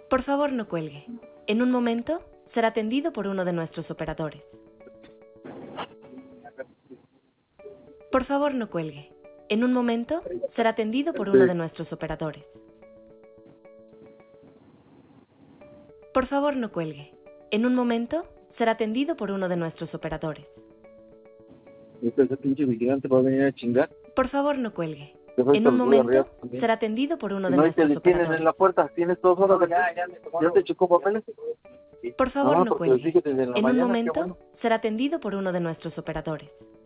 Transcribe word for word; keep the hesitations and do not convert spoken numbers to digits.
Por favor, no cuelgue. En un momento, será atendido por uno de nuestros operadores. Por favor, no cuelgue. En un momento, será atendido por uno de nuestros operadores. Por favor, no cuelgue. En un momento, será atendido por uno de nuestros operadores. Ese pinche vigilante va a venir a chingar. Por favor, no cuelgue. Deja En que un los voy a momento, arrear también. será atendido por uno Si de no, ahí te nuestros detienen operadores. en la puerta. Tienes dos horas de... Ya, ya, me tomaron. ¿Ya te chocó papeles? Por favor, No, no porque les cuelgue. dije desde la En un mañana, qué momento, bueno. será atendido por uno de nuestros operadores.